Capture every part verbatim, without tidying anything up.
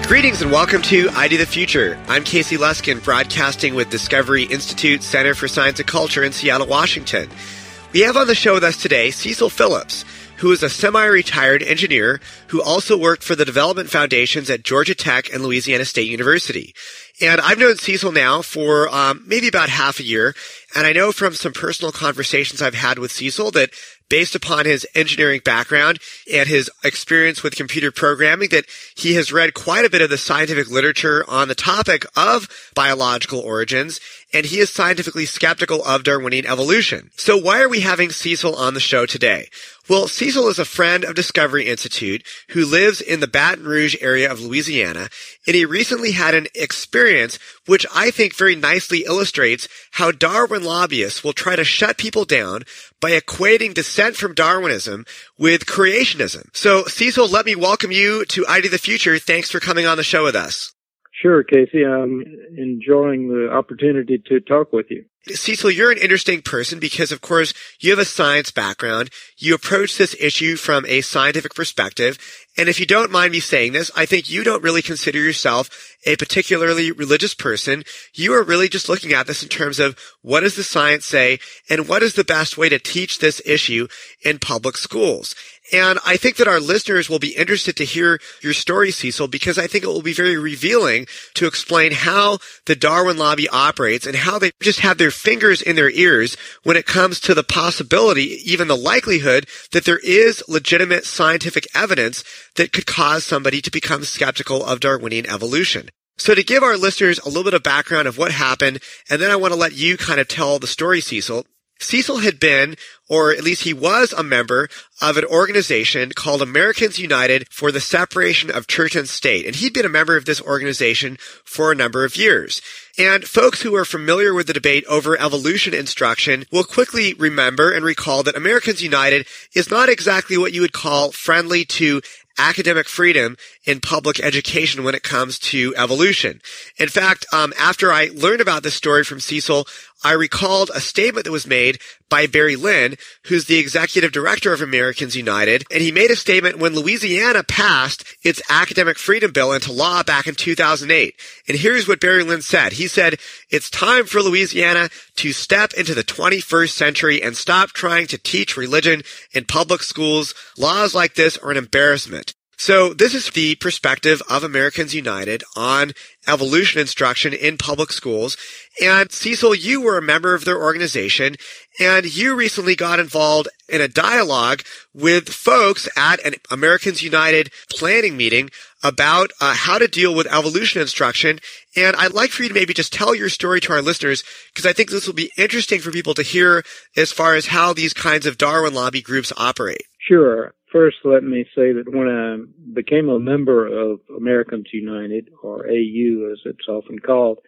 Greetings and welcome to I D the Future. I'm Casey Luskin, broadcasting with Discovery Institute Center for Science and Culture in Seattle, Washington. We have on the show with us today Cecil Phillips, who is a semi-retired engineer who also worked for the development foundations at Georgia Tech and Louisiana State University. And I've known Cecil now for um, maybe about half a year, and I know from some personal conversations I've had with Cecil that based upon his engineering background and his experience with computer programming, that he has read quite a bit of the scientific literature on the topic of biological origins, and he is scientifically skeptical of Darwinian evolution. So why are we having Cecil on the show today? Well, Cecil is a friend of Discovery Institute who lives in the Baton Rouge area of Louisiana, and he recently had an experience which I think very nicely illustrates how Darwin lobbyists will try to shut people down by equating descent from Darwinism with creationism. So, Cecil, let me welcome you to I D the Future. Thanks for coming on the show with us. Sure, Casey. I'm enjoying the opportunity to talk with you. Cecil, you're an interesting person because, of course, you have a science background. You approach this issue from a scientific perspective. And if you don't mind me saying this, I think you don't really consider yourself a particularly religious person. You are really just looking at this in terms of what does the science say and what is the best way to teach this issue in public schools. And I think that our listeners will be interested to hear your story, Cecil, because I think it will be very revealing to explain how the Darwin lobby operates and how they just have their fingers in their ears when it comes to the possibility, even the likelihood, that there is legitimate scientific evidence that could cause somebody to become skeptical of Darwinian evolution. So to give our listeners a little bit of background of what happened, and then I want to let you kind of tell the story, Cecil. Cecil had been, or at least he was, a member of an organization called Americans United for the Separation of Church and State. And he'd been a member of this organization for a number of years. And folks who are familiar with the debate over evolution instruction will quickly remember and recall that Americans United is not exactly what you would call friendly to academic freedom in public education when it comes to evolution. In fact, um, after I learned about this story from Cecil, I recalled a statement that was made by Barry Lynn, who's the executive director of Americans United, and he made a statement when Louisiana passed its academic freedom bill into law back in two thousand eight. And here's what Barry Lynn said. He said, "It's time for Louisiana to step into the twenty-first century and stop trying to teach religion in public schools. Laws like this are an embarrassment." So this is the perspective of Americans United on evolution instruction in public schools. And Cecil, you were a member of their organization, and you recently got involved in a dialogue with folks at an Americans United planning meeting about uh, how to deal with evolution instruction. And I'd like for you to maybe just tell your story to our listeners, because I think this will be interesting for people to hear as far as how these kinds of Darwin lobby groups operate. Sure. First, let me say that when I became a member of Americans United, or A U as it's often called,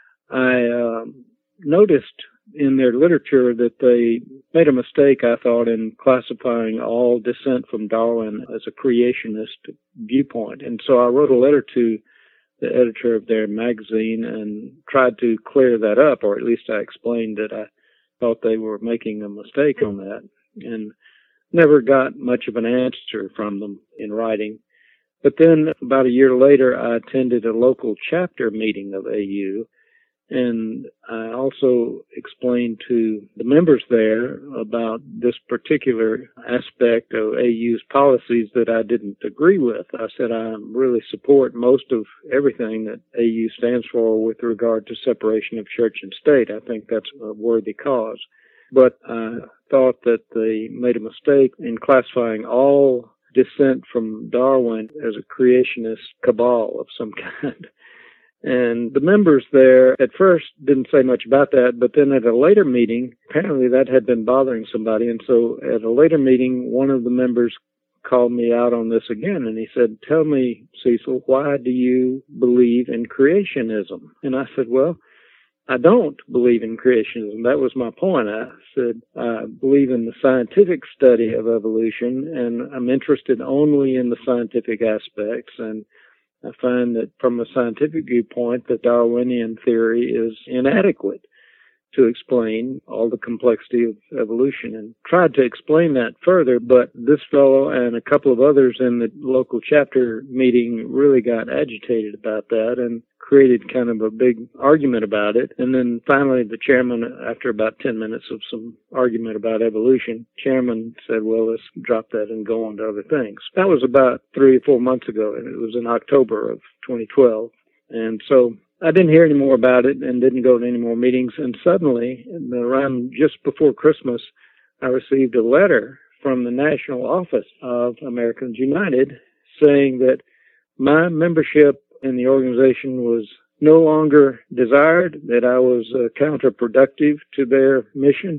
I uh, noticed in their literature that they made a mistake, I thought, in classifying all descent from Darwin as a creationist viewpoint. And so I wrote a letter to the editor of their magazine and tried to clear that up, or at least I explained that I thought they were making a mistake on that. And never got much of an answer from them in writing. But then about a year later, I attended a local chapter meeting of A U, and I also explained to the members there about this particular aspect of A U's policies that I didn't agree with. I said I really support most of everything that A U stands for with regard to separation of church and state. I think that's a worthy cause. But I thought that they made a mistake in classifying all descent from Darwin as a creationist cabal of some kind. And the members there at first didn't say much about that, but then at a later meeting, apparently that had been bothering somebody. And so at a later meeting, one of the members called me out on this again, and he said, "Tell me, Cecil, why do you believe in creationism?" And I said, "Well, I don't believe in creationism." That was my point. I said, I believe in the scientific study of evolution, and I'm interested only in the scientific aspects. And I find that from a scientific viewpoint, the Darwinian theory is inadequate. to explain all the complexity of evolution, and tried to explain that further, but this fellow and a couple of others in the local chapter meeting really got agitated about that and created kind of a big argument about it. And then finally the chairman, after about ten minutes of some argument about evolution, chairman said, well, let's drop that and go on to other things. That was about three or four months ago, and it was in October of twenty twelve. And so I didn't hear any more about it and didn't go to any more meetings. And suddenly, around just before Christmas, I received a letter from the national office of Americans United saying that my membership in the organization was no longer desired, that I was uh, counterproductive to their mission,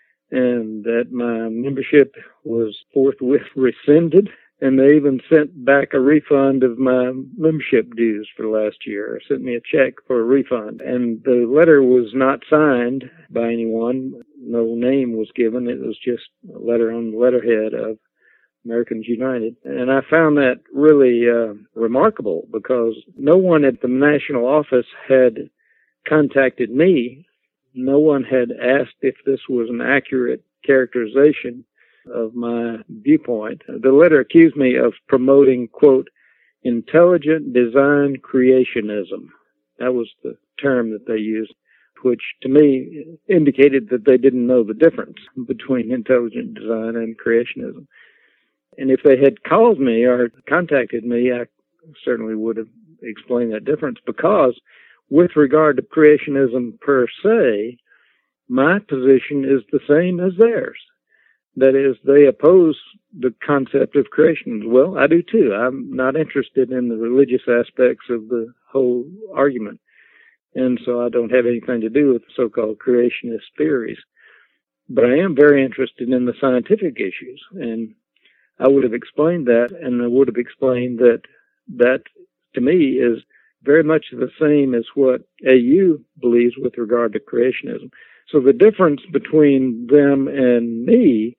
and that my membership was forthwith rescinded. And they even sent back a refund of my membership dues for last year. Sent me a check for a refund. And the letter was not signed by anyone. No name was given. It was just a letter on the letterhead of Americans United. And I found that really uh, remarkable, because no one at the national office had contacted me. No one had asked if this was an accurate characterization of my viewpoint. The letter accused me of promoting, quote, intelligent design creationism. That was the term that they used, which to me indicated that they didn't know the difference between intelligent design and creationism. And if they had called me or contacted me, I certainly would have explained that difference, because with regard to creationism per se, my position is the same as theirs. That is, they oppose the concept of creation. Well, I do too. I'm not interested in the religious aspects of the whole argument. And so I don't have anything to do with so-called creationist theories. But I am very interested in the scientific issues. And I would have explained that, and I would have explained that that, to me, is very much the same as what A U believes with regard to creationism. So the difference between them and me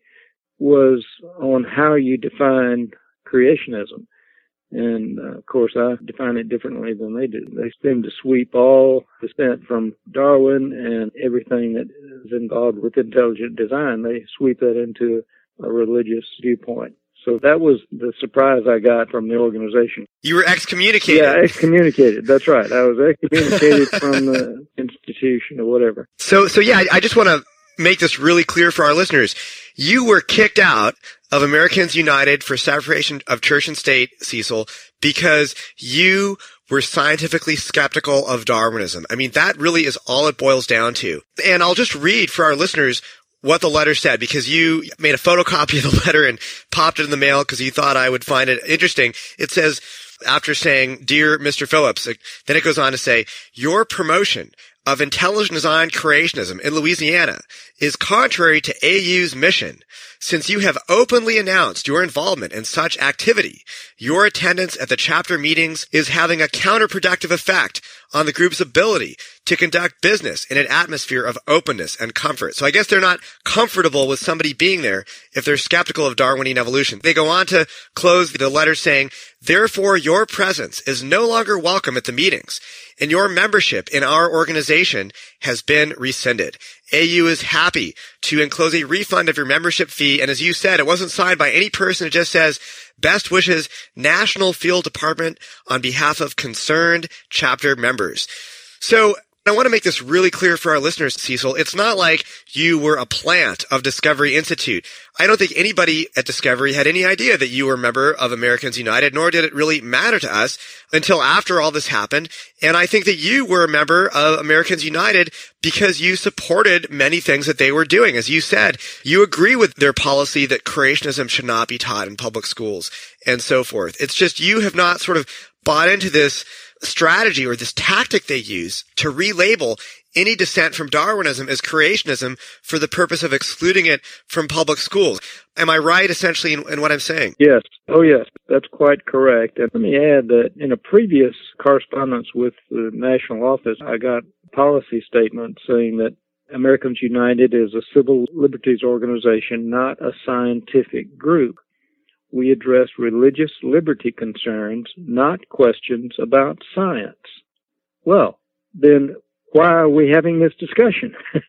was on how you define creationism. And, uh, of course, I define it differently than they do. They seem to sweep all descent from Darwin and everything that is involved with intelligent design. They sweep that into a religious viewpoint. So that was the surprise I got from the organization. You were excommunicated. Yeah, excommunicated. That's right. I was excommunicated from the institution or whatever. So, so yeah, I, I just want to make this really clear for our listeners. You were kicked out of Americans United for Separation of Church and State, Cecil, because you were scientifically skeptical of Darwinism. I mean, that really is all it boils down to. And I'll just read for our listeners what the letter said, because you made a photocopy of the letter and popped it in the mail because you thought I would find it interesting. It says, after saying, "Dear Mister Phillips," then it goes on to say, "Your promotion of intelligent design creationism in Louisiana is contrary to A U's mission. Since you have openly announced your involvement in such activity, your attendance at the chapter meetings is having a counterproductive effect on the group's ability to conduct business in an atmosphere of openness and comfort." So I guess they're not comfortable with somebody being there if they're skeptical of Darwinian evolution. They go on to close the letter saying, "Therefore, your presence is no longer welcome at the meetings, and your membership in our organization has been rescinded. A U is happy to enclose a refund of your membership fee." And as you said, it wasn't signed by any person. It just says, "Best wishes, National Field Department, on behalf of concerned chapter members." So I want to make this really clear for our listeners, Cecil. It's not like you were a plant of Discovery Institute. I don't think anybody at Discovery had any idea that you were a member of Americans United, nor did it really matter to us until after all this happened. And I think that you were a member of Americans United because you supported many things that they were doing. As you said, you agree with their policy that creationism should not be taught in public schools and so forth. It's just you have not sort of bought into this strategy or this tactic they use to relabel any dissent from Darwinism as creationism for the purpose of excluding it from public schools. Am I right, essentially, in, in what I'm saying? Yes. Oh, yes. That's quite correct. And let me add that in a previous correspondence with the national office, I got a policy statement saying that Americans United is a civil liberties organization, not a scientific group. We address religious liberty concerns, not questions about science. Well, then why are we having this discussion?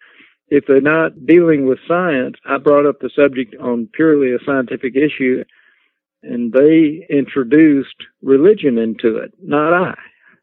if they're not dealing with science, I brought up the subject on purely a scientific issue, and they introduced religion into it, not I.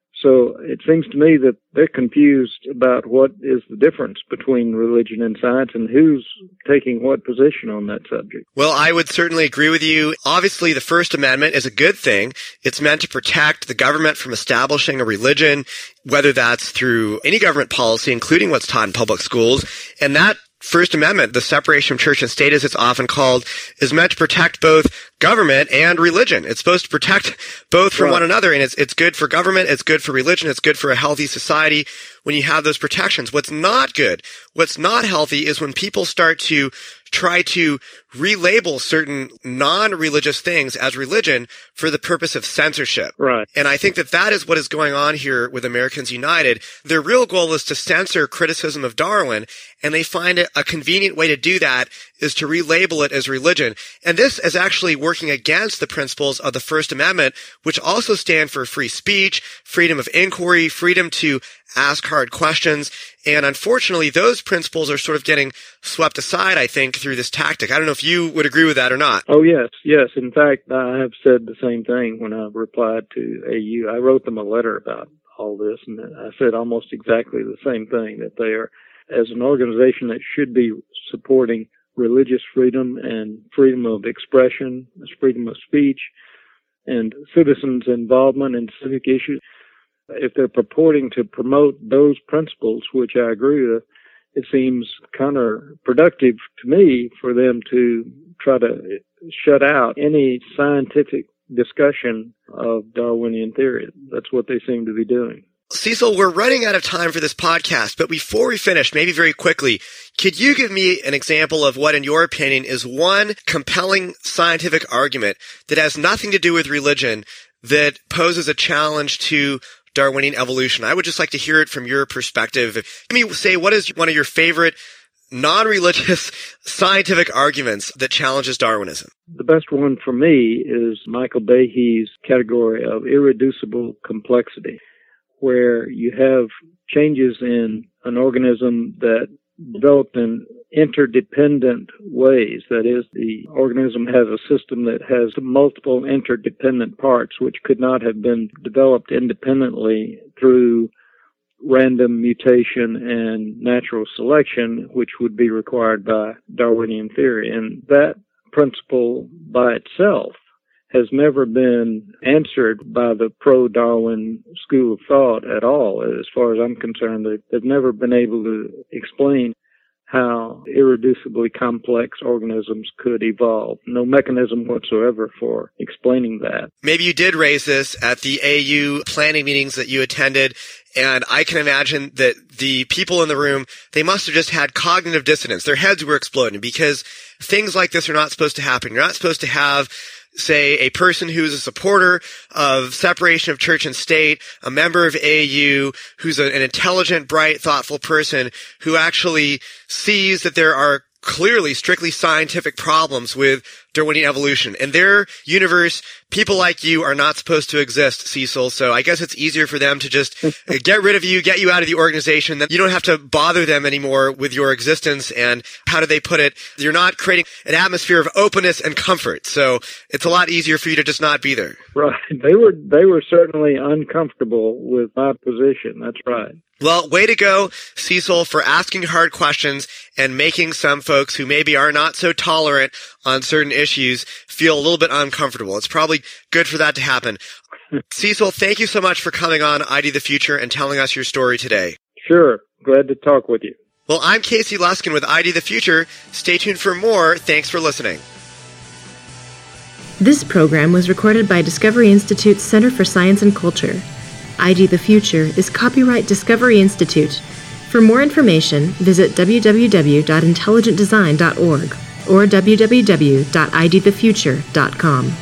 So it seems to me that they're confused about what is the difference between religion and science and who's taking what position on that subject. Well, I would certainly agree with you. Obviously, the First Amendment is a good thing. It's meant to protect the government from establishing a religion, whether that's through any government policy, including what's taught in public schools. And that First Amendment, the separation of church and state as it's often called, is meant to protect both government and religion. It's supposed to protect both from right. one another, and it's it's good for government, it's good for religion, it's good for a healthy society when you have those protections. What's not good, what's not healthy is when people start to try to relabel certain non-religious things as religion for the purpose of censorship. Right. And I think that that is what is going on here with Americans United. Their real goal is to censor criticism of Darwin, and they find it a convenient way to do that is to relabel it as religion. And this is actually working against the principles of the First Amendment, which also stand for free speech, freedom of inquiry, freedom to ask hard questions. And unfortunately, those principles are sort of getting swept aside, I think, through this tactic. I don't know if you would agree with that or not. Oh, yes, yes. In fact, I have said the same thing when I replied to A U. I wrote them a letter about all this, and I said almost exactly the same thing, that they are, as an organization that should be supporting religious freedom and freedom of expression, freedom of speech, and citizens' involvement in civic issues, if they're purporting to promote those principles, which I agree with, it seems counterproductive to me for them to try to shut out any scientific discussion of Darwinian theory. That's what they seem to be doing. Cecil, we're running out of time for this podcast, but before we finish, maybe very quickly, could you give me an example of what, in your opinion, is one compelling scientific argument that has nothing to do with religion that poses a challenge to Darwinian evolution? I would just like to hear it from your perspective. Let me say, what is one of your favorite non-religious scientific arguments that challenges Darwinism? The best one for me is Michael Behe's category of irreducible complexity, where you have changes in an organism that developed in interdependent ways. That is, the organism has a system that has multiple interdependent parts which could not have been developed independently through random mutation and natural selection, which would be required by Darwinian theory. And that principle by itself has never been answered by the pro-Darwin school of thought at all. As far as I'm concerned, they've never been able to explain how irreducibly complex organisms could evolve. No mechanism whatsoever for explaining that. Maybe you did raise this at the A U planning meetings that you attended, and I can imagine that the people in the room, they must have just had cognitive dissonance. Their heads were exploding because things like this are not supposed to happen. You're not supposed to have, say, a person who's a supporter of separation of church and state, a member of A U, who's a, an intelligent, bright, thoughtful person who actually sees that there are clearly strictly scientific problems with Darwinian evolution. In their universe, people like you are not supposed to exist, Cecil, so I guess it's easier for them to just get rid of you, get you out of the organization. Then you don't have to bother them anymore with your existence, and how do they put it? You're not creating an atmosphere of openness and comfort, so it's a lot easier for you to just not be there. Right. They were, they were certainly uncomfortable with my position. That's right. Well, way to go, Cecil, for asking hard questions and making some folks who maybe are not so tolerant on certain issues feel a little bit uncomfortable. It's probably good for that to happen. Cecil, thank you so much for coming on I D the Future and telling us your story today. Sure. Glad to talk with you. Well, I'm Casey Luskin with I D the Future. Stay tuned for more. Thanks for listening. This program was recorded by Discovery Institute's Center for Science and Culture. I D the Future is copyright Discovery Institute. For more information, visit w w w dot intelligent design dot org or w w w dot i d the future dot com.